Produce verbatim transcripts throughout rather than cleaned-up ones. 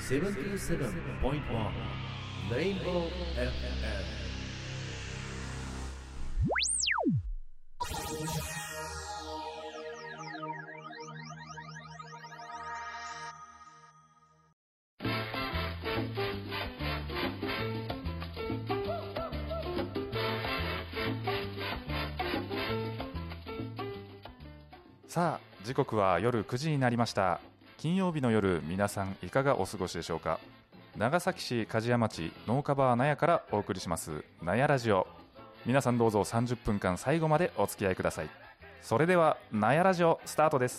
セブンティーセブンポイントワン レインボー エフエム。 さあ時刻は夜くじになりました。金曜日の夜、皆さんいかがお過ごしでしょうか。長崎市梶屋町農家バー納屋からお送りします納屋ラジオ。皆さんどうぞさんじゅっぷんかん最後までお付き合いください。それでは納屋ラジオスタートです。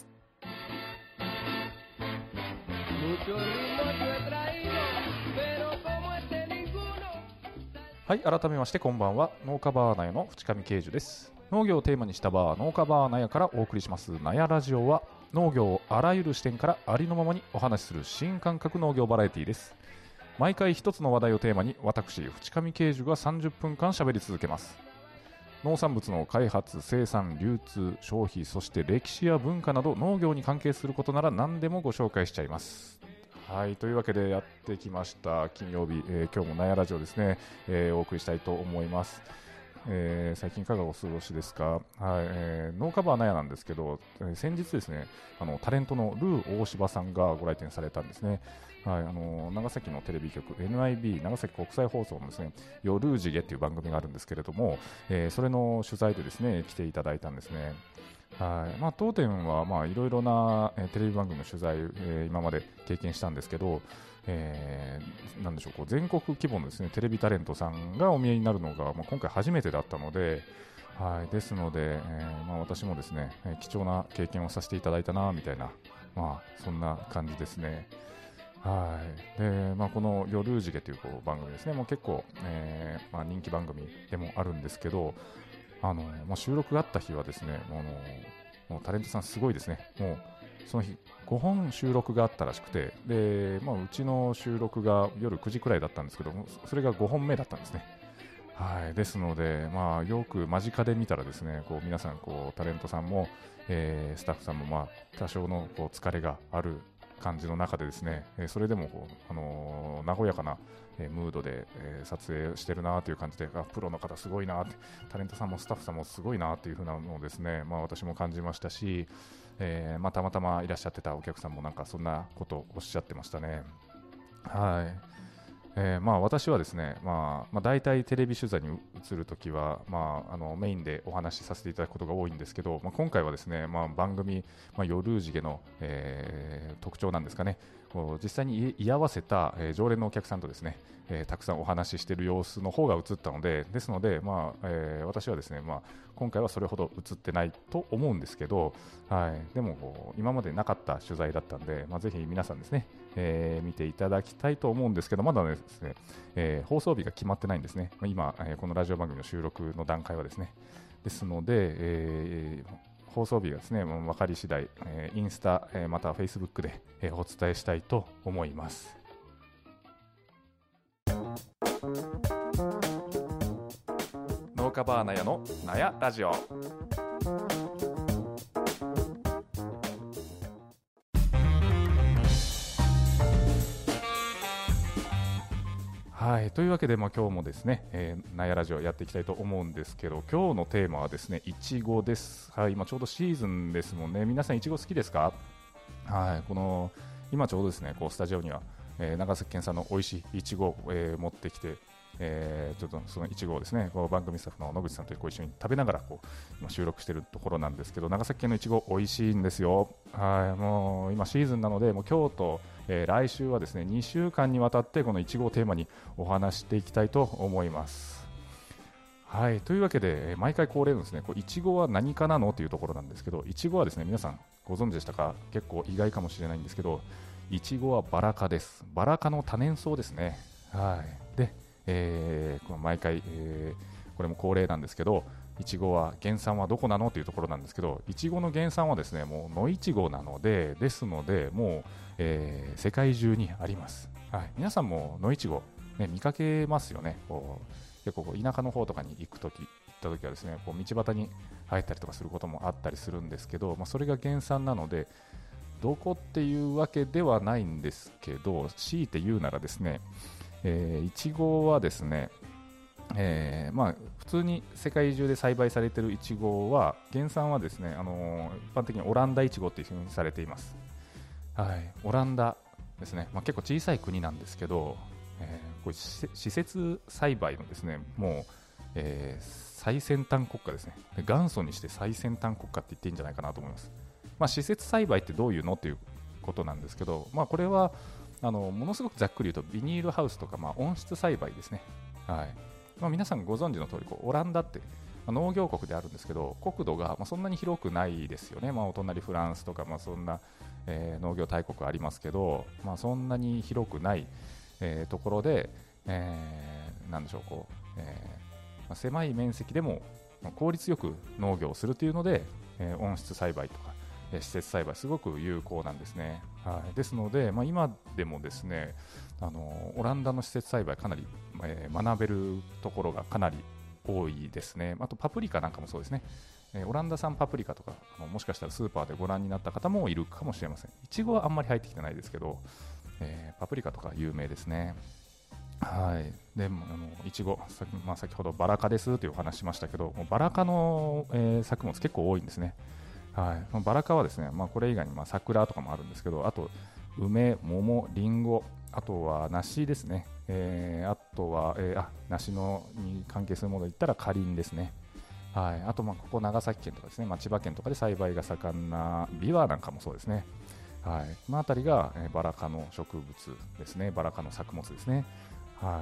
はい、改めましてこんばんは。農家バー納屋の淵上慶樹です。農業をテーマにしたバー、農家バー納屋からお送りします納屋ラジオは、農業をあらゆる視点からありのままにお話しする新感覚農業バラエティです。毎回一つの話題をテーマに私淵上慶樹がさんじゅっぷんかん喋り続けます。農産物の開発、生産、流通、消費、そして歴史や文化など農業に関係することなら何でもご紹介しちゃいます。はい、というわけでやってきました金曜日、えー、今日も納屋ラジオですね、えー、お送りしたいと思います。えー、最近いかがお過ごしですか。はい、えー、農家バー納屋なんですけど、えー、先日ですね、あのタレントのルー大柴さんがご来店されたんですね。はい、あの長崎のテレビ局 エヌアイビー 長崎国際放送のですね、夜地毛っていう番組があるんですけれども、えー、それの取材でですね来ていただいたんですね。はい、まあ、当店はまあいろいろな、えー、テレビ番組の取材、えー、今まで経験したんですけど、えー、なんでしょう、こう全国規模のですねテレビタレントさんがお見えになるのが、まあ、今回初めてだったので、はい、ですので、えーまあ、私もですね、えー、貴重な経験をさせていただいたなみたいな、まあ、そんな感じですね。はいでまあ、この夜地毛というこう番組ですね、もう結構、えーまあ、人気番組でもあるんですけど、あのまあ、収録があった日はですね、もうあのもうタレントさんすごいですね。もうその日ごほん収録があったらしくて、で、まあ、うちの収録が夜くじくらいだったんですけども、それがごほんめだったんですね。はい、ですので、まあ、よく間近で見たらですね、こう皆さんこうタレントさんも、えー、スタッフさんも、まあ、多少のこう疲れがある感じの中でですね、えー、それでもこう、あのー、和やかな、えー、ムードで、えー、撮影してるなという感じで、あ、プロの方すごいなって、タレントさんもスタッフさんもすごいなというふうなのをですね、まあ、私も感じましたし、えーまあ、たまたまいらっしゃってたお客さんもなんかそんなことをおっしゃってましたね。はい。えーまあ、私はですね、まあまあ、大体テレビ取材に移るときは、まあ、あのメインでお話しさせていただくことが多いんですけど、まあ、今回はですね、まあ、番組、まあ、夜地毛の、えー特徴なんですかね、こう実際に居合わせた、えー常連のお客さんとですね、えーたくさんお話ししている様子の方が映ったので、ですので、まあえー私はですね、まあ、今回はそれほど映ってないと思うんですけど、はい、でもこう今までなかった取材だったんで、まあ、ぜひ皆さんですね、えー見ていただきたいと思うんですけど、まだですね、えー放送日が決まってないんですね。まあ今、えーこのラジオ番組の収録の段階はですね。ですので、えー放送日がですね、もう分かり次第、えーインスタ、えーまたはフェイスブックで、えーお伝えしたいと思います。農家バー納屋の納屋ラジオ。はい、というわけで、まあ、今日もですね、えー、納屋ラジオやっていきたいと思うんですけど、今日のテーマはですね、いちごです。はい、今ちょうどシーズンですもんね。皆さんいちご好きですか？はい、この今ちょうどですね、こうスタジオには、えー長崎県産の美味しいいちごを、えー持ってきて、えーちょっとそのいちごをですね、こう番組スタッフの野口さんとこう一緒に食べながらこう今収録しているところなんですけど、長崎県のいちご美味しいんですよ。はい、もう今シーズンなので、もう今日と、えー来週はですねにしゅうかんにわたってこのいちごをテーマにお話していきたいと思います。はい、というわけで、えー毎回恒例のですね、こういちごは何かなのというところなんですけど、いちごはですね、皆さんご存知でしたか？結構意外かもしれないんですけど、いちごはバラ科です。バラ科の多年草ですね。はい。で、えーこの毎回、えーこれも恒例なんですけど、いちごは原産はどこなのというところなんですけど、いちごの原産はですね、もう野いちごなので、ですので、もう、えー世界中にあります。はい。皆さんも野いちご、ね、見かけますよね。こう結構こう田舎の方とかに行くとき、行ったときはですね、こう道端に生えたりとかすることもあったりするんですけど、まあ、それが原産なので、 どこっていうわけではないんですけど、強いて言うならですね、えー、いちごはですね、えーまあ、普通に世界中で栽培されているいちごは原産はですね、あのー、一般的にオランダいちごというふうにされています。はい、オランダですね、まあ、結構小さい国なんですけど、えー、これ施設栽培のですね、もう、えー、最先端国家ですね。元祖にして最先端国家って言っていいんじゃないかなと思います。まあ、施設栽培ってどういうのっていうことなんですけど、まあ、これはあのものすごくざっくり言うとビニールハウスとか、まあ、温室栽培ですね。はい、まあ、皆さんご存知の通りこうオランダって、まあ、農業国であるんですけど、国土がまあそんなに広くないですよね。まあ、お隣フランスとか、まあ、そんな、えー、農業大国ありますけど、まあ、そんなに広くない、えー、ところで、えー、なんでしょう、こう、えーまあ、狭い面積でも効率よく農業をするというので、えー、温室栽培とか、えー、施設栽培すごく有効なんですね。はい、ですので、まあ、今でもですね、あのオランダの施設栽培かなり、えー、学べるところがかなり多いですね。あとパプリカなんかもそうですね。えー、オランダ産パプリカとか、あのもしかしたらスーパーでご覧になった方もいるかもしれません。いちごはあんまり入ってきてないですけど、えー、パプリカとか有名ですね。はい、でもあのいちご、まあ、先ほどバラ科ですというお話しましたけど、もうバラ科の、えー、作物結構多いんですね。はい、バラ科はですね、まあ、これ以外にまあ桜とかもあるんですけど、あと梅、桃、りんご、あとは梨ですね、えー、あとは、えー、あ梨のに関係するもので言ったらかりんですね。はい、あとまあここ長崎県とかですね、まあ、千葉県とかで栽培が盛んなビワなんかもそうですね。はい、この辺りが、えー、バラ科の植物ですね、バラ科の作物ですね。はい、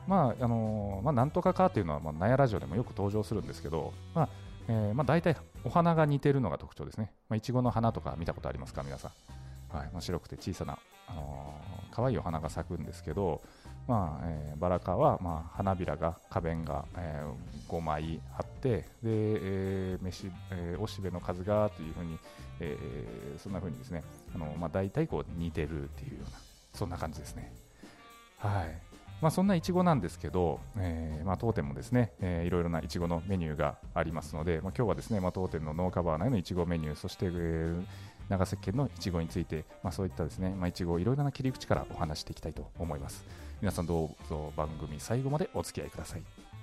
まああのーまあ、なんとかかというのは、まあ、ナヤラジオでもよく登場するんですけど、まあえーまあ、大体お花が似ているのが特徴ですね。まあ、いちごの花とか見たことありますか皆さん。はい、まあ、白くて小さな、あのー、可愛いお花が咲くんですけど、まあえー、バラ科は、まあ、花びらが花弁が、えー、ごまいあってで、えー、飯えー、おしべの数がというふうに、えー、そんなふうにですね、あのーまあ、大体こう似てるっていうようなそんな感じですね。はい、まあ、そんないちごなんですけど、えーまあ、当店もですね、えー、いろいろないちごのメニューがありますので、まあ、今日はですね、まあ、当店の農家バー内のいちごメニュー、そして、えー、長崎県のいちごについて、まあ、そういったですね、まあ、いちごいろいろな切り口からお話していきたいと思います。皆さんどうぞ番組最後までお付き合いください。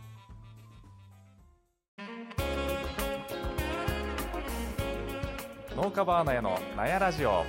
農家バーナヤのナヤラジオ。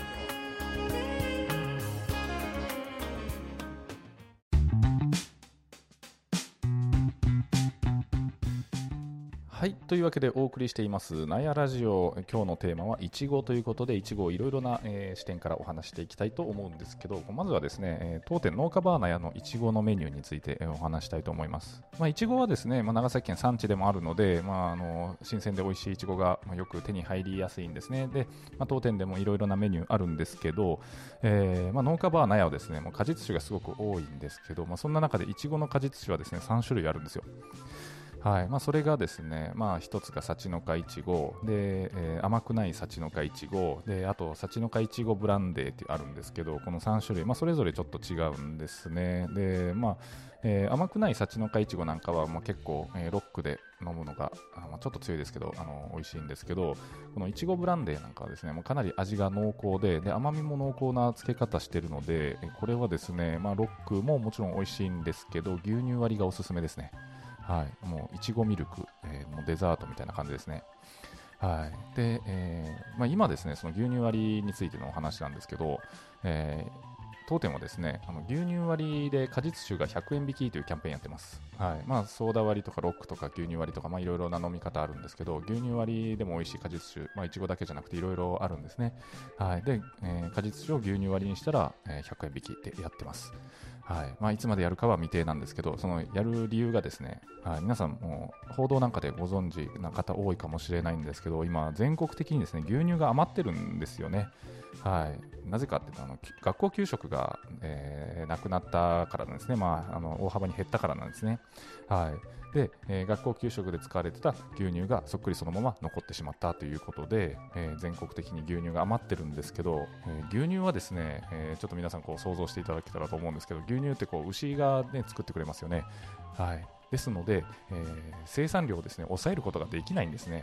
はい、というわけでお送りしていますナヤラジオ、今日のテーマはいちごということで、いちごをいろいろな、えー、視点からお話していきたいと思うんですけど、まずはですね、えー、当店農家バーナヤのいちごのメニューについて、えー、お話したいと思います。まあ、いちごはですね、まあ、長崎県産地でもあるので、まあ、あの新鮮で美味しいいちごが、まあ、よく手に入りやすいんですね。で、まあ、当店でもいろいろなメニューあるんですけど、えーまあ、農家バーナヤはですね、もう果実種がすごく多いんですけど、まあ、そんな中でいちごの果実種はですねさん種類あるんですよ。はい、まあ、それがですね、まあ、一つが幸の花いちごで、えー、甘くない幸の花いちごで、あと幸の花いちごブランデーってあるんですけど、このさん種類、まあ、それぞれちょっと違うんですね。で、まあえー、甘くない幸の花いちごなんかはもう結構、えー、ロックで飲むのがあ、まあ、ちょっと強いですけど、あの美味しいんですけど、このいちごブランデーなんかはですね、もうかなり味が濃厚で、で甘みも濃厚な漬け方してるので、これはですね、まあ、ロックももちろん美味しいんですけど、牛乳割りがおすすめですね。はい、もういちごミルク、えー、もうデザートみたいな感じですね。はい、で、えーまあ、今ですね、その牛乳割りについてのお話なんですけど、えー、当店はですね、あの牛乳割りで果実酒がひゃくえん引きというキャンペーンやってます。はい、まあ、ソーダ割りとかロックとか牛乳割りとか、まあ、いろいろな飲み方あるんですけど、牛乳割りでも美味しい果実酒、まあ、いちごだけじゃなくていろいろあるんですね。はい、で、えー、果実酒を牛乳割りにしたら、えー、ひゃくえん引きでやってます。はいまあ、いつまでやるかは未定なんですけど、そのやる理由がですね、はい、皆さんも報道なんかでご存知な方多いかもしれないんですけど、今全国的にですね牛乳が余ってるんですよね。はい、なぜかっていうと、あの学校給食が、えー、なくなったからなんですね。まあ、あの大幅に減ったからなんですね。はいでえー、学校給食で使われてた牛乳がそっくりそのまま残ってしまったということで、えー、全国的に牛乳が余ってるんですけど、えー、牛乳はですね、えー、ちょっと皆さんこう想像していただけたらと思うんですけど、牛乳ってこう牛が、ね、作ってくれますよね。はいですので、えー、生産量をですね抑えることができないんですね。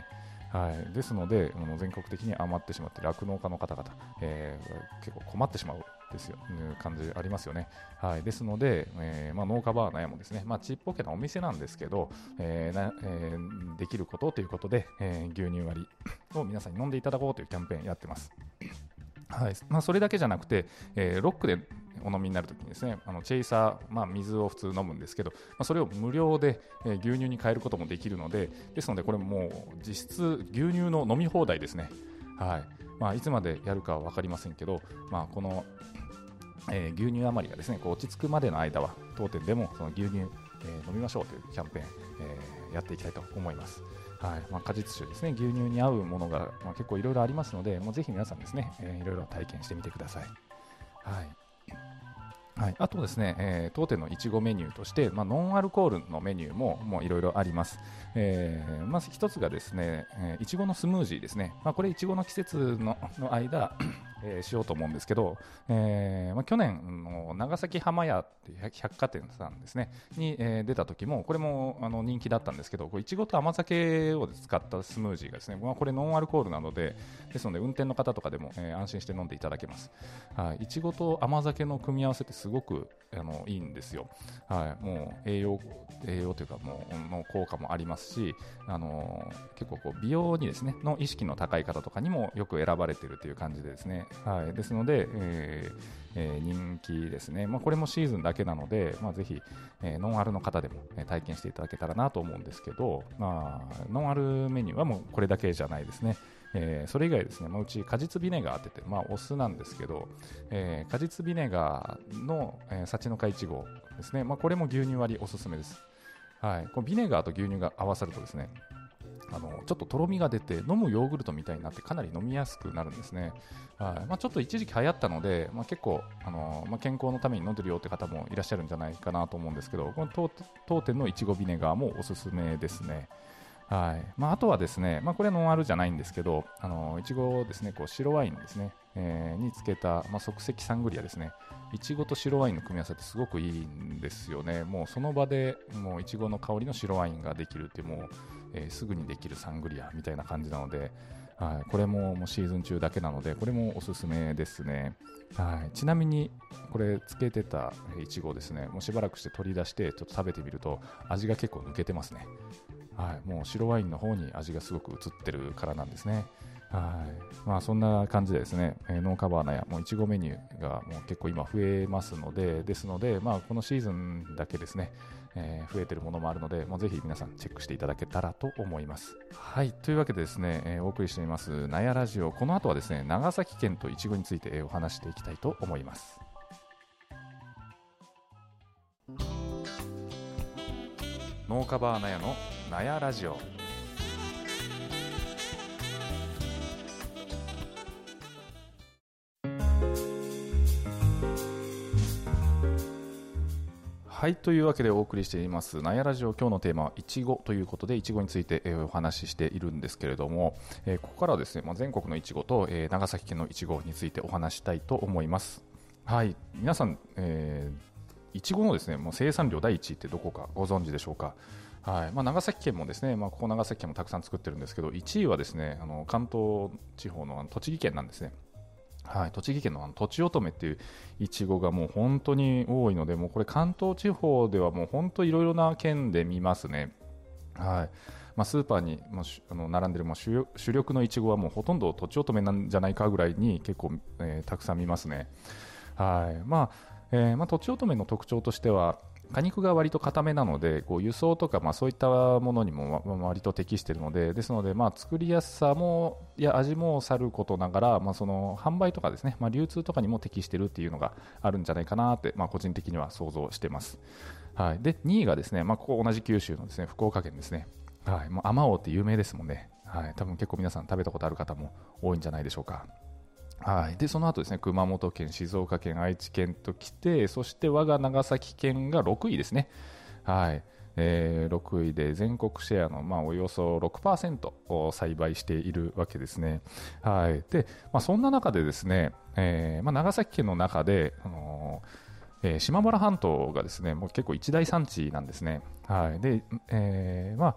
はい、ですのでもう全国的に余ってしまって酪農家の方々、えー、結構困ってしまうですよ、いう感じありますよね。はい、ですので、えーまあ、農家バーナヤもですね、まあ、ちっぽけなお店なんですけど、えーなえー、できることということで、えー、牛乳割りを皆さんに飲んでいただこうというキャンペーンやってます。はい、まあ、それだけじゃなくて、えー、ロックでお飲みになるときにですね、あのチェイサー、まあ、水を普通飲むんですけど、まあ、それを無料で、えー、牛乳に変えることもできるので、ですのでこれもう実質牛乳の飲み放題ですね。はい、まあ、いつまでやるかは分かりませんけど、まあ、この、えー、牛乳余りがですねこう落ち着くまでの間は当店でもその牛乳、えー、飲みましょうというキャンペーン、えー、やっていきたいと思います。はい、まあ、果実酒ですね、牛乳に合うものが、まあ、結構いろいろありますので、もうぜひ皆さんですね、えー、いろいろ体験してみてください。はいはい、あとですね、えー、当店のいちごメニューとして、まあ、ノンアルコールのメニューももういろいろあります。えー、まず一つがですね、えー、いちごのスムージーですね。まあ、これいちごの季節 の, の間、えー、しようと思うんですけど、えーまあ、去年の長崎浜屋っていう百貨店さんですねに、えー、出た時もこれもあの人気だったんですけど、いちごと甘酒を使ったスムージーがですね、まあ、これノンアルコールなのでですので運転の方とかでも、えー、安心して飲んでいただけます。はい、いちごと甘酒の組み合わせってすごくあのいいんですよ。はい、もう栄養栄養というかもうの効果もありますし、あのー、結構こう美容にですねの意識の高い方とかにもよく選ばれているという感じでですね、はい、ですので、えーえー、人気ですね。まあ、これもシーズンだけなので、まあ、ぜひ、えー、ノンアルの方でも、えー、体験していただけたらなと思うんですけど、まあ、ノンアルメニューはもうこれだけじゃないですね。えー、それ以外ですね、まあ、うち果実ビネガーって言って、まあ、お酢なんですけど、えー、果実ビネガーの、えー、幸の香いちごですね、まあ、これも牛乳割りおすすめです。はい、このビネガーと牛乳が合わさるとですね、あのちょっととろみが出て飲むヨーグルトみたいになってかなり飲みやすくなるんですね。はい、まあ、ちょっと一時期流行ったので、まあ、結構あの、まあ、健康のために飲んでるよって方もいらっしゃるんじゃないかなと思うんですけど、この当当店のいちごビネガーもおすすめですね。はい、まあ、あとはですね、まあ、これはノンアルじゃないんですけど、あのいちごですね、こう白ワインですね、えー、につけた、まあ、即席サングリアですね。いちごと白ワインの組み合わせってすごくいいんですよね。もうその場でもういちごの香りの白ワインができるっていう、もう、えー、すぐにできるサングリアみたいな感じなので、はい、これももうシーズン中だけなので、これもおすすめですね。はい、ちなみにこれつけてたいちごですね、もうしばらくして取り出してちょっと食べてみると味が結構抜けてますね。はい、もう白ワインの方に味がすごく移ってるからなんですね。はい、まあ、そんな感じでですね、えー、ノーカバーナやもういちごメニューがもう結構今増えますので、ですので、まあ、このシーズンだけですね、えー、増えてるものもあるので、もうぜひ皆さんチェックしていただけたらと思います。はい、というわけでですね、えー、お送りしていますナヤラジオ、この後はですね、長崎県といちごについて、えー、お話していきたいと思います。ノーカバーナヤのナヤラジオ。はい、というわけでお送りしていますナヤラジオ、今日のテーマはいちごということで、いちごについて、えー、お話ししているんですけれども、えー、ここからはですね、まあ、全国のいちごと、えー、長崎県のいちごについてお話したいと思います。はい、皆さん、えー、いちごのですね、もう生産量第一位ってどこかご存知でしょうか。はい、まあ、長崎県もですね、まあ、ここ長崎県もたくさん作ってるんですけど、いちいはですね、あの関東地方の栃木県なんですね。はい、栃木県のあのとちおとめっていういちごがもう本当に多いので、もうこれ関東地方ではもう本当いろいろな県で見ますね。はい、まあ、スーパーにもあの並んでるもう 主, 主力のいちごはもうほとんどとちおとめなんじゃないかぐらいに結構、えー、たくさん見ますね。はい、まあえーまあ、とちおとめの特徴としては果肉が割と固めなので、こう輸送とか、まあ、そういったものにも割と適しているので、ですので、まあ、作りやすさもや味もさることながら、まあ、その販売とかですね、まあ、流通とかにも適しているっていうのがあるんじゃないかなって、まあ、個人的には想像しています。はい、でにいがですね、まあ、ここ同じ九州のですね、福岡県ですね。はい、もうあまおうって有名ですもんね。はい、多分結構皆さん食べたことある方も多いんじゃないでしょうか。はい、でその後ですね、熊本県、静岡県、愛知県と来て、そして我が長崎県がろくいですね。はい、えー、ろくいで全国シェアの、まあ、およそ ろくパーセント を栽培しているわけですね。はい、で、まあ、そんな中でですね、えーまあ、長崎県の中で、あのーえー、島原半島がですね、もう結構一大産地なんですね。はい、で、えーまあ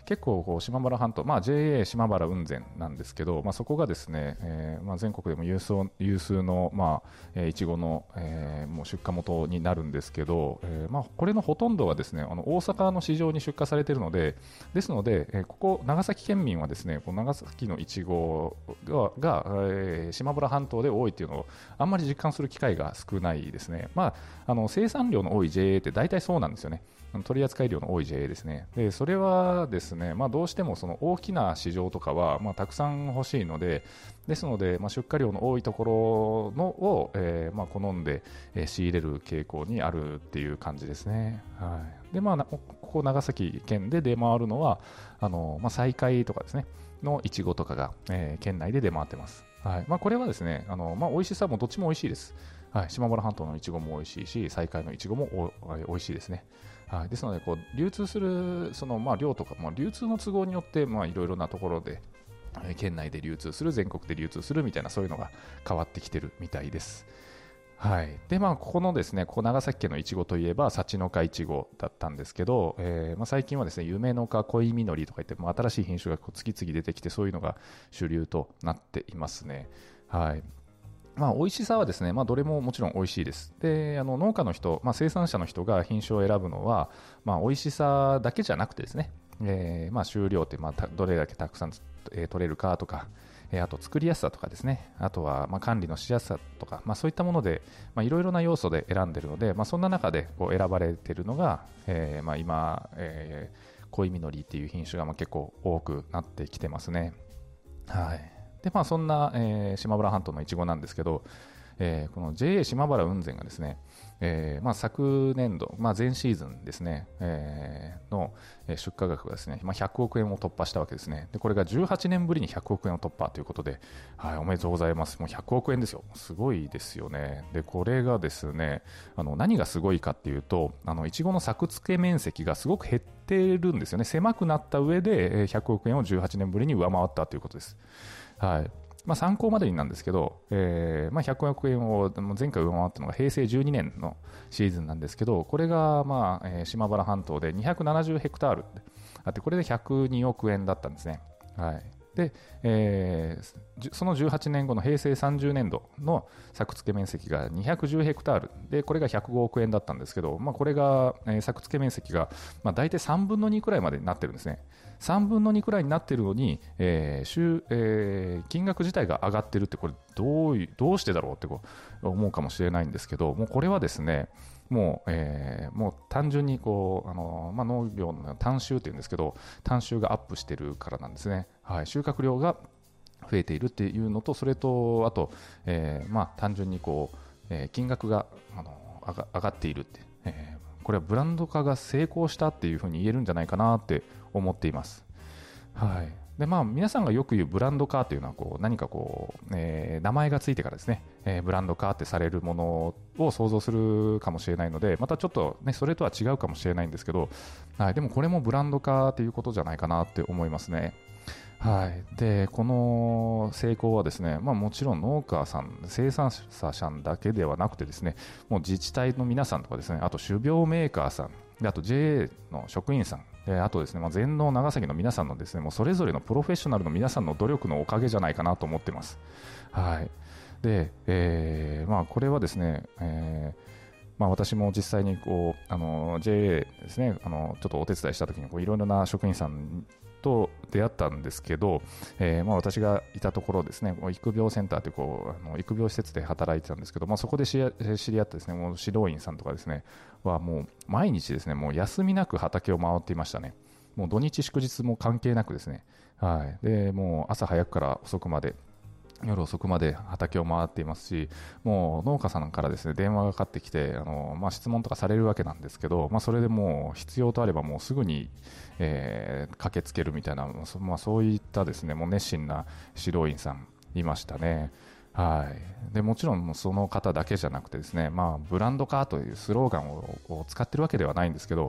結構こう島原半島、まあ、ジェーエー 島原雲仙なんですけど、まあ、そこがですね、えーまあ、全国でも有数有数の、まあえー、いちごの、えーもう出荷元になるんですけど、えーまあ、これのほとんどはですねあの大阪の市場に出荷されているので、ですので、えーここ長崎県民はですねこの長崎のいちごが、がえー島原半島で多いというのをあんまり実感する機会が少ないですね。まあ、あの生産量の多い ジェーエー って大体そうなんですよね。取扱量の多い ジェーエー ですね。でそれはですね、まあ、どうしてもその大きな市場とかは、まあ、たくさん欲しいので、ですので、まあ、出荷量の多いところのを、えーまあ、好んで、えー仕入れる傾向にあるっていう感じですね。はい。で、まあ、なここ長崎県で出回るのは、あのまあ、西海とかですね、のいちごとかが、えー県内で出回ってます。はい。まあ、これはですね、あのまあ、美味しさもどっちも美味しいです。はい。島原半島のいちごも美味しいし、西海のいちごもお美味しいですね。はい、ですのでこう流通するその、まあ、量とか、まあ、流通の都合によっていろいろなところで、えー県内で流通する、全国で流通するみたいな、そういうのが変わってきてるみたいです。はい。で、まあ、ここのですね、ここ長崎県のいちごといえば、幸の花いちごだったんですけど、えーまあ、最近はですね、夢の花、恋実りとか言って、まあ、新しい品種がこう次々出てきて、そういうのが主流となっていますね。はい。まあ、美味しさはですね、まあ、どれももちろん美味しいです。で、あの農家の人、まあ、生産者の人が品種を選ぶのは、まあ、美味しさだけじゃなくてですね、えーまあ、収量って、まあ、たどれだけたくさん、えー取れるかとか、えーあと作りやすさとかですね、あとはまあ管理のしやすさとか、まあ、そういったもので、まあ、いろいろな要素で選んでいるので、まあ、そんな中でこう選ばれているのが、えーまあ、今、えー、恋実りっていう品種がまあ結構多くなってきてますね。はい。で、まあ、そんな、えー島原半島のいちごなんですけど、えーこの ジェーエー 島原雲仙がですね、えーまあ、昨年度、まあ、前シーズンですね、えーのえー出荷額がですね、まあ、ひゃくおくえんを突破したわけですね。で、これがじゅうはちねんぶりにひゃくおくえんを突破ということで、はい、おめでとうございます。もうひゃくおくえんですよ。すごいですよね。で、これがですね、あの何がすごいかっていうと、あのいちごの作付け面積がすごく減ってるんですよね。狭くなった上でえーひゃくおくえんをじゅうはちねんぶりに上回ったということです。はい。まあ、参考までになんですけど、えーまあ、ひゃくおくえんを前回上回ったのが平成じゅうにねんのシーズンなんですけど、これが、まあえー島原半島でにひゃくななじゅうヘクタールあって、これでひゃくにおくえんだったんですね。はい。で、えーじゅそのじゅうはちねんごの平成さんじゅうねんどの作付け面積がにひゃくじゅうヘクタールで、これがひゃくごおくえんだったんですけど、まあ、これが、えー作付け面積が、まあ、大体さんぶんのにくらいまでになってるんですね。さんぶんのにくらいになってるのに、えー週えー金額自体が上がってるって、これどういうどうしてだろうってこう思うかもしれないんですけど、もうこれはですね、もう、えーもう単純にこうあの、まあ、農業の単収っていうんですけど、単収がアップしてるからなんですね。はい、収穫量が増えているっていうのと、それとあと、えーまあ、単純にこう、えー金額があの上が上がっているって、えーこれはブランド化が成功したっていうふうに言えるんじゃないかなって思っています。はい。で、まあ、皆さんがよく言うブランド化というのはこう何かこう、えー名前がついてからですね、えーブランド化ってされるものを想像するかもしれないので、またちょっと、ね、それとは違うかもしれないんですけど、はい、でもこれもブランド化ということじゃないかなって思いますね。はい、でこの成功はですね、まあ、もちろん農家さん、生産者さんだけではなくてですね、もう自治体の皆さんとかですね、あと種苗メーカーさん、であと ジェーエー の職員さん、であとですね、まあ、全農長崎の皆さんのですね、もうそれぞれのプロフェッショナルの皆さんの努力のおかげじゃないかなと思ってます。はい。で、えーまあ、これはですね、えーまあ、私も実際にこうあの ジェーエー ですね、あのちょっとお手伝いしたときにいろいろな職員さんと出会ったんですけど、えーまあ、私がいたところですね、育苗センターというこうあの育苗施設で働いてたんですけど、まあ、そこで知り合知り合ったですね、もう指導員さんとかですねはもう毎日ですね、もう休みなく畑を回っていましたね。もう土日祝日も関係なくですね、はい、でもう朝早くから遅くまで、夜遅くまで畑を回っていますし、もう農家さんからですね電話がかかってきて、あの、まあ、質問とかされるわけなんですけど、まあ、それでもう必要とあればもうすぐに、えー駆けつけるみたいな、そまあ、そういったですねもう熱心な指導員さんいましたね。はい、でもちろんその方だけじゃなくてですね、まあ、ブランド化というスローガンをを使ってるわけではないんですけど、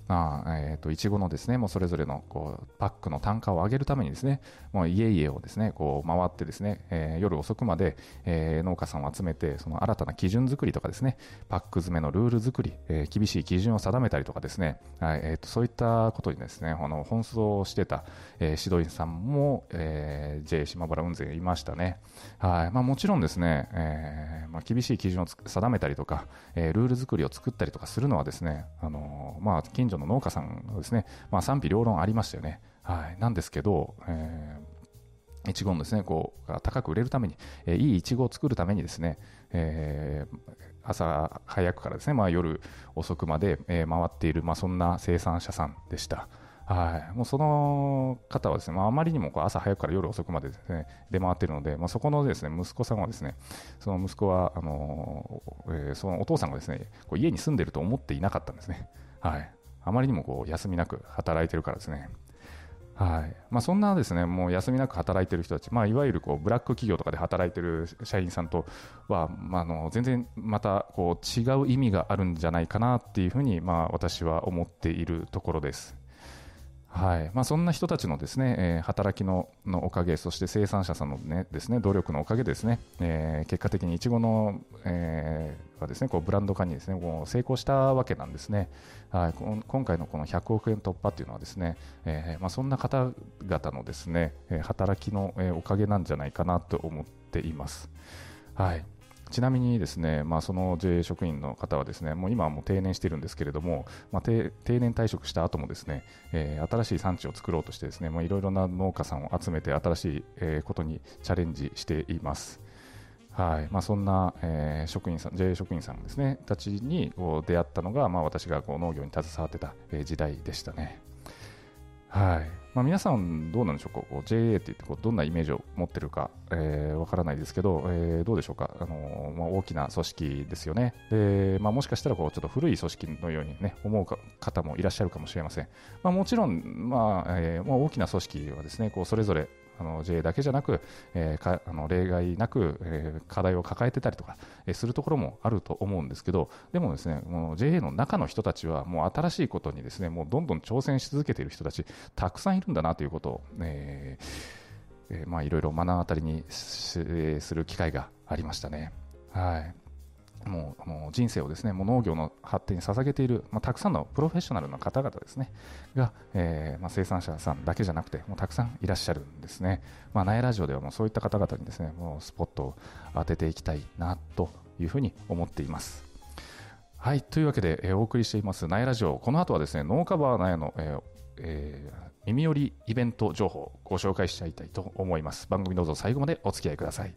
まあえー、といちごのですねもうそれぞれのこうパックの単価を上げるためにですねもう家々をですねこう回ってですね、えー、夜遅くまで、えー、農家さんを集めてその新たな基準作りとかですねパック詰めのルール作り、えー、厳しい基準を定めたりとかですね、はいえー、とそういったことにですねあの奔走してた、えー、指導員さんも、えー、ジェイ 島原雲仙いましたね。はいまあ、もちろんですね、えーまあ、厳しい基準を定めたりとか、えー、ルール作りを作ったりとかするのはですね、あのーまあ、近所の農家さんがですね、まあ、賛否両論ありましたよね。はい、なんですけど、えー、いちごのですねこう高く売れるために、えー、いいいちごを作るためにですね、えー、朝早くからですね、まあ、夜遅くまで、えー、回っている、まあ、そんな生産者さんでした。はい、もうその方はですね、まあ、あまりにもこう朝早くから夜遅くまでですね出回っているので、まあ、そこのですね息子さんはですね、その息子はあの、えー、そのお父さんがですねこう家に住んでいると思っていなかったんですね。はい、あまりにもこう休みなく働いているからですね。はいまあ、そんなですねもう休みなく働いている人たち、まあ、いわゆるこうブラック企業とかで働いている社員さんとは、まあ、あの全然またこう違う意味があるんじゃないかなっていうふうに、まあ、私は思っているところです。はいまあ、そんな人たちのですね、えー、働き の, のおかげ、そして生産者さんの、ね、ですね努力のおかげでですね、えー、結果的にいちごの、えー、がですねこうブランド化にですねこう成功したわけなんですね。はい、今回のこのひゃくおくえん突破っていうのはですね、えーまあ、そんな方々のですね働きのおかげなんじゃないかなと思っています。はいちなみにですね、まあ、その ジェイエー 職員の方はですね、もう今はもう定年しているんですけれども、まあ、定, 定年退職した後もですね、えー、新しい産地を作ろうとしてですね、いろいろな農家さんを集めて新しい、えー、ことにチャレンジしています。はいまあ、そんな、えー、職員さん ジェイエー 職員さんですねたちにこう出会ったのが、まあ、私がこう農業に携わってた、えー、時代でしたね。はいまあ、皆さんどうなんでしょうか、こう ジェイエー って言ってこうどんなイメージを持ってるかわ、えー、からないですけど、えー、どうでしょうか、あのーまあ、大きな組織ですよね。で、まあ、もしかしたらこうちょっと古い組織のように、ね、思う方もいらっしゃるかもしれません。まあ、もちろん、まあえーまあ、大きな組織はですねこうそれぞれあの ジェイエー だけじゃなく、えー、かあの例外なく、えー、課題を抱えてたりとか、えー、するところもあると思うんですけど、でもですねもう ジェイエー の中の人たちはもう新しいことにですねもうどんどん挑戦し続けている人たちたくさんいるんだなということを、えーえーまあ、いろいろ目の当たりにする機会がありましたね。はいもうあの人生をですねもう農業の発展に捧げている、まあ、たくさんのプロフェッショナルな方々ですねが、えーまあ、生産者さんだけじゃなくてもうたくさんいらっしゃるんですね。まあ、苗ラジオではもうそういった方々にですねもうスポットを当てていきたいなというふうに思っています。はいというわけで、えー、お送りしています苗ラジオ、この後はですね農家バー苗の、えーえー、耳寄りイベント情報をご紹介しちゃいたいと思います。番組どうぞ最後までお付き合いください。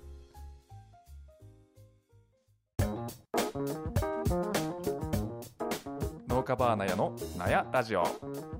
農家バーナヤのナヤラジオ。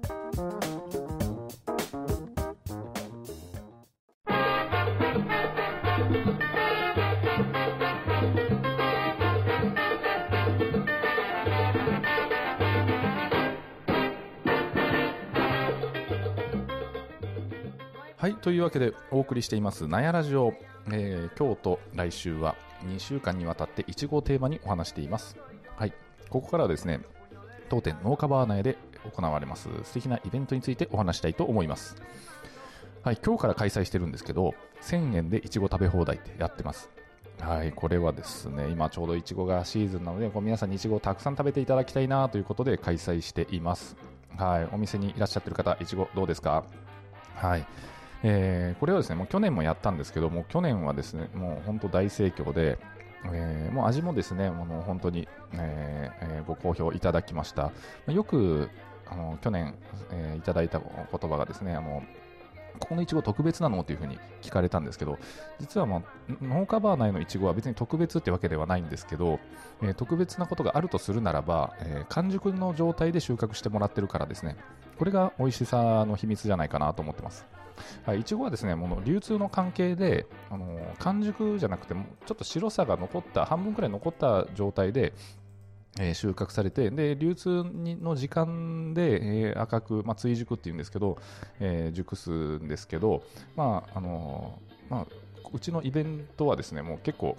はいというわけでお送りしていますナヤラジオ、えー、今日と来週はにしゅうかんにわたっていちごをテーマにお話しています。はいここからはですね当店農家バーナヤで行われます素敵なイベントについてお話したいと思います。はい、今日から開催してるんですけどせんえんでいちご食べ放題ってやってます。はい、これはですね今ちょうどいちごがシーズンなのでこう皆さんにいちごをたくさん食べていただきたいなということで開催しています。はい、お店にいらっしゃってる方いちごどうですか。はいえー、これはですねもう去年もやったんですけども去年はですねもう本当大盛況で、えー、もう味もですねもう本当に、えーえー、ご好評いただきました。よくあの去年、えー、いただいた言葉がですねあのここのいちご特別なのというふうに聞かれたんですけど、実は、まあ、農家バー内のいちごは別に特別ってわけではないんですけど、えー、特別なことがあるとするならば、えー、完熟の状態で収穫してもらってるからですねこれが美味しさの秘密じゃないかなと思ってます。はい、いちごはですねもう流通の関係であの完熟じゃなくてもちょっと白さが残った半分くらい残った状態でえー、収穫されてで流通の時間で、えー、赤く、まあ、追熟っていうんですけど、えー、熟すんですけど、まああのーまあ、うちのイベントはですねもう結構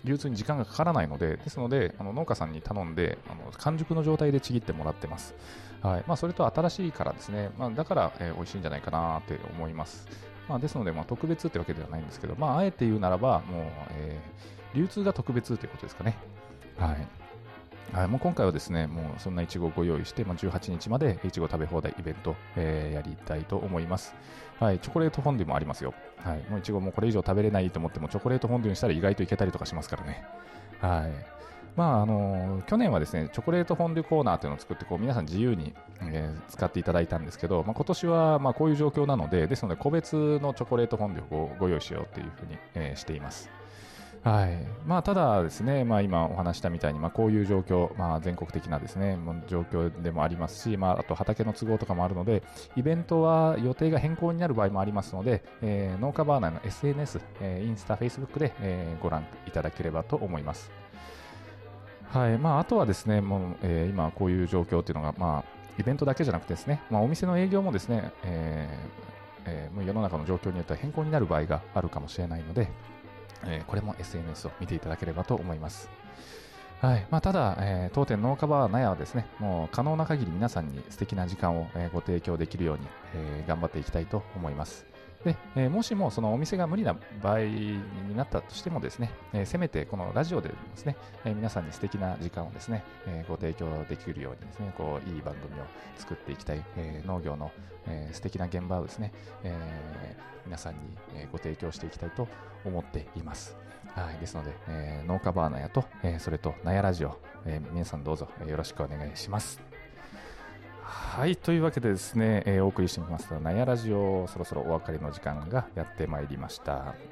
流通に時間がかからないので、ですのであの農家さんに頼んであの完熟の状態でちぎってもらってます。はい。まあ、それと新しいからですね、まあ、だから、えー、美味しいんじゃないかなって思います。まあ、ですので、まあ、特別ってわけではないんですけど、まあ、あえて言うならばもう、えー、流通が特別ということですかね。はい。はい、もう今回はですね、もうそんないちごをご用意して、まあ、じゅうはちにちまでいちご食べ放題イベント、えー、やりたいと思います。はい、チョコレートフォンデュもありますよ。はい、もういちごもこれ以上食べれないと思っても、チョコレートフォンデュにしたら意外といけたりとかしますからね。はい。まああのー、去年はですね、チョコレートフォンデュコーナーというのを作って、こう皆さん自由に、えー、使っていただいたんですけど、まあ、今年はまあこういう状況なので、ですので個別のチョコレートフォンデュを ご, ご用意しようというふうに、えー、しています。はい。まあ、ただですね、まあ、今お話したみたいに、まあ、こういう状況、まあ、全国的なですね、状況でもありますし、まあ、あと畑の都合とかもあるので、イベントは予定が変更になる場合もありますので、えー、農家バーナーの エスエヌエス、えー、インスタ、フェイスブックで、えー、ご覧いただければと思います。はい。まあ、あとはですね、もう、えー、今こういう状況っていうのが、まあ、イベントだけじゃなくてですね、まあ、お店の営業もですね、えーえー、もう世の中の状況によっては変更になる場合があるかもしれないので、えー、これも エスエヌエス を見ていただければと思います。はい。まあ、ただ、えー、当店農家バーナヤはですね、もう可能な限り皆さんに素敵な時間を、えー、ご提供できるように、えー、頑張っていきたいと思います。で、えー、もしもそのお店が無理な場合になったとしてもですね、えー、せめてこのラジオでですね、えー、皆さんに素敵な時間をですね、えー、ご提供できるようにですね、こういい番組を作っていきたい、えー、農業の、えー、素敵な現場をですね、えー、皆さんに、えー、ご提供していきたいと思っています。はい、ですので、えー、農家バーナヤと、えー、それとナヤラジオ、えー、皆さんどうぞ、えー、よろしくお願いします。はい、というわけでですね、えー、お送りしてみましたナヤラジオ、そろそろお別れの時間がやってまいりました。はい、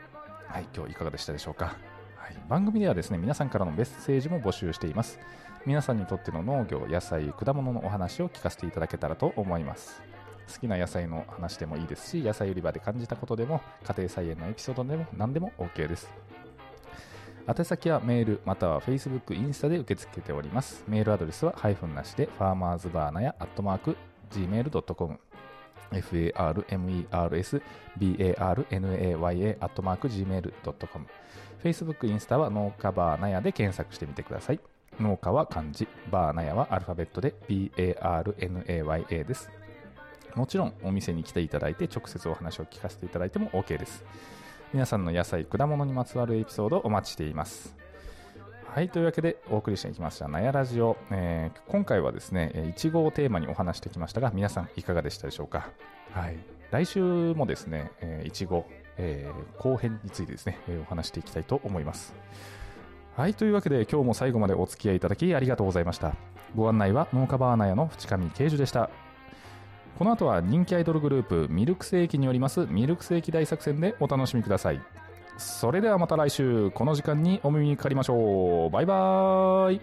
今日いかがでしたでしょうか。はい、番組ではですね、皆さんからのメッセージも募集しています。皆さんにとっての農業、野菜、果物のお話を聞かせていただけたらと思います。好きな野菜の話でもいいですし、野菜売り場で感じたことでも、家庭菜園のエピソードでも何でも OK です。宛先はメールまたは Facebook、インスタで受け付けております。メールアドレスはハイフンなしでファーマーズバーナヤアットマーク ジーメールドットコム ファーメーズバーナヤアットマーク ジーメールドットコム Facebook、インスタは農家バーナヤで検索してみてください。農家は漢字、バーナヤはアルファベットで バーナヤ です。もちろんお店に来ていただいて直接お話を聞かせていただいても OK です。皆さんの野菜、果物にまつわるエピソードをお待ちしています。はい、というわけでお送りしてきましたナヤラジオ、えー、今回はですねいちごをテーマにお話してきましたが、皆さんいかがでしたでしょうか。はい、来週もですねいちご、えー、後編についてですね、えー、お話していきたいと思います。はい、というわけで今日も最後までお付き合いいただきありがとうございました。ご案内は農家バーナヤの淵上慶樹でした。この後は人気アイドルグループミルクセーキによりますミルクセーキ大作戦でお楽しみください。それではまた来週この時間にお耳にかかりましょう。バイバー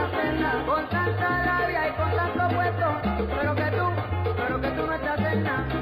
イ。Con tanta labia y con tanto puesto, pero que tú, pero que tú no estás en nada.